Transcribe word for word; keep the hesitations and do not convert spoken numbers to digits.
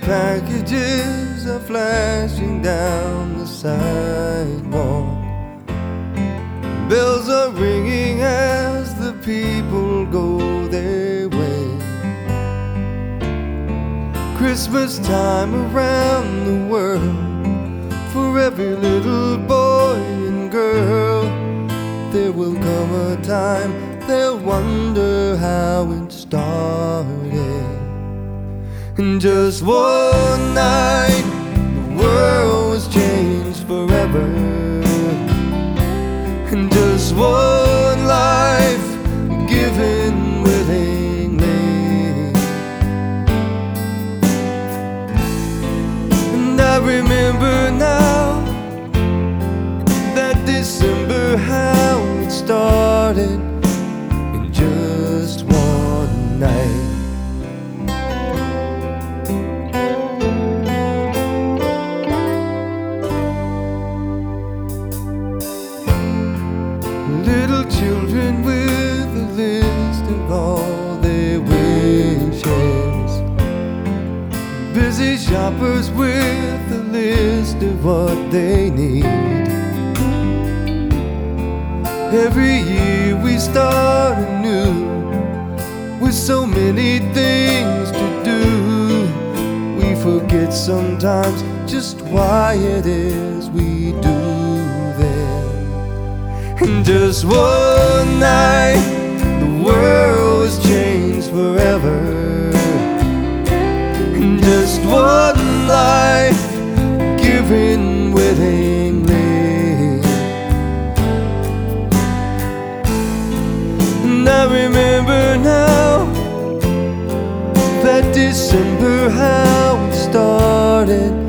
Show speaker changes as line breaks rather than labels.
packages are flashing down the sidewalk. Bells are ringing as the people go their way. Christmas time around the world, for every little boy and girl. There will come a time they'll wonder how it started. And just one night, the world was changed forever. And just one life given willingly. And I remember now that December, how it started in just one night. Little children with a list of all their wishes, busy shoppers with a list of what they need. Every year we start anew with so many things to do. We forget sometimes just why it is we do them. And just one night, the world was changed forever. And just one life given willingly. And I remember now that December, how it started